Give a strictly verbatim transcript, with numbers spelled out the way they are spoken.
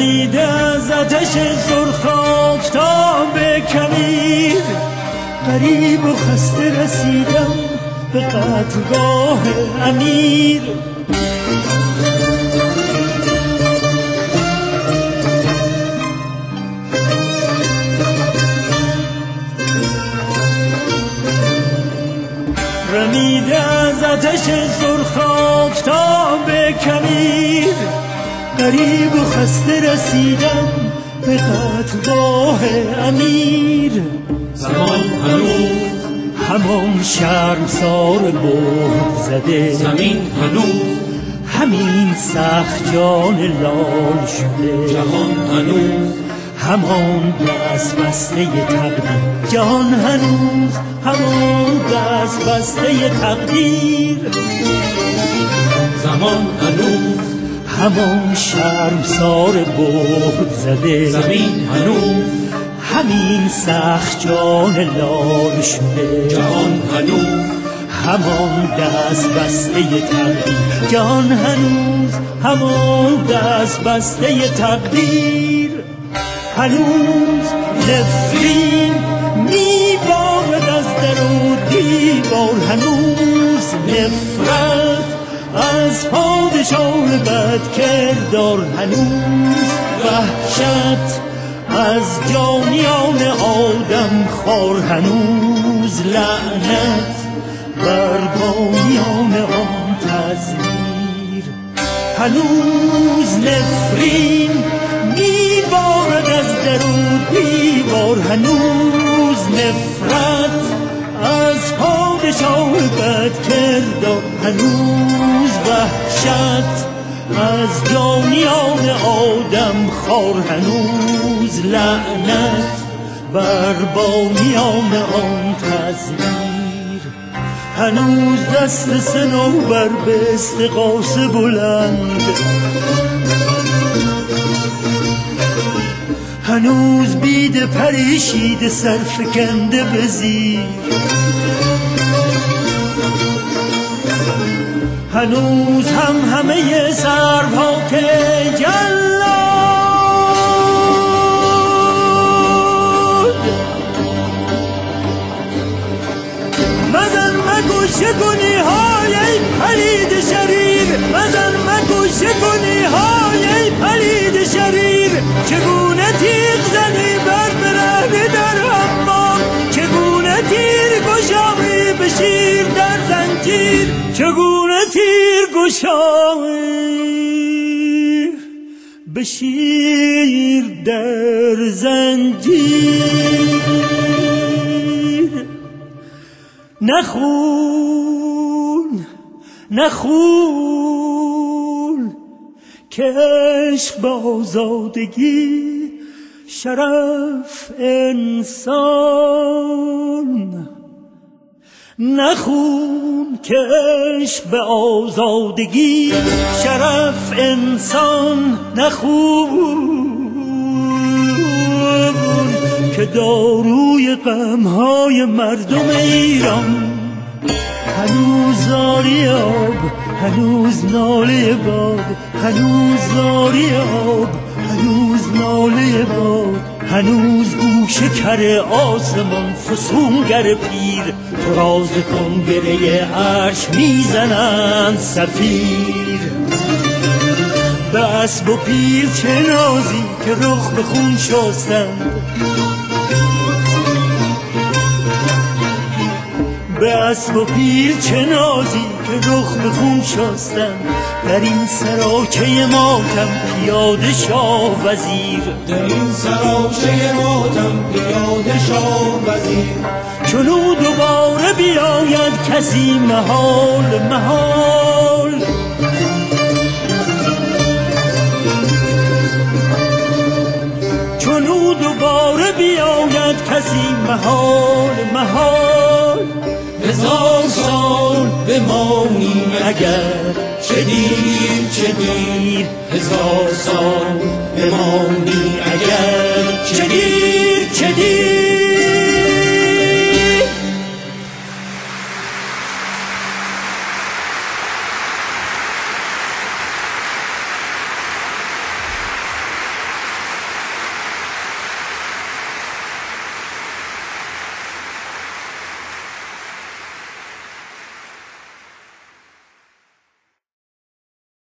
رمیده از آتش سرخ آفتاب کویر، غریب و خسته رسیدم به قتلگاه امیر. رمیده از آتش سرخ آفتاب کویر، غریب و خسته رسیدم به قتلگاه امیر. زمان هنوز همان شرمسار بهت زده، زمین هنوز همین سخت جان لال شده. جهان هنوز همان دست بسته تقدیر، جهان هنوز همان دست بسته تقدیر. زمان هنوز همان شرمسار بهت زده، زمین هنوز همین سخت جان لال شده. جهان هنوز همان دست بسته تقدیر، جهان هنوز همان دست بسته تقدیر. هنوز نفرین میبارد از در و دیوار، هنوز نفرت از پادشاه بدکردار، هنوز وحشت از جانیان آدم خور، هنوز لعنت بر بانیان آن تزویر. هنوز نفرین میبارد از در و دیوار، هنوز نفرت از پادشاه بدکردار، هنوز وحشت از جانیان آدم خور، هنوز لعنت بر بانیان آن تزویر. هنوز دست صنوبر به استغاثه بلند، هنوز بید پریشید سرفکنده به زیر. هنوز هم همه سرها که جلاد مزن مگو شکونی های پلید شریر، مزن مگو شکونی های پلید شریر. چگونه تیغ زنی بر برهنه در حمام، چگونه تیر گشایی به شیر در زنجیر، چگونه تیر گشایی به شیر در زنجیر. نخون نخون که عشق به آزادگی شرف انسان، نخون که عشق به آزادگی شرف انسان، نخون که داروی غمهای مردم ایران. هنوز زاری آب، هنوز ناله باد، هنوز زاری آب، هنوز ناله باد. هنوز گوش کر آسمان فسونگر پیر، تو راز کن گره عرش میزنند صفیر. به اسب و پیر چه نازی که رخ به خون شستند، به اسب و پیر چه نازی که رخ به خون شستند. در این سراچه ماتم پیاده شاه وزیر، در این سراچه ماتم پیاده شاه وزیر. چنو دوباره بیاید کسی محال محال، چنو دوباره بیاید کسی محال محال. هزار سال بمانیم اگر، چه دیر چه دیر. هزار سال بمانیم اگر، چه دیر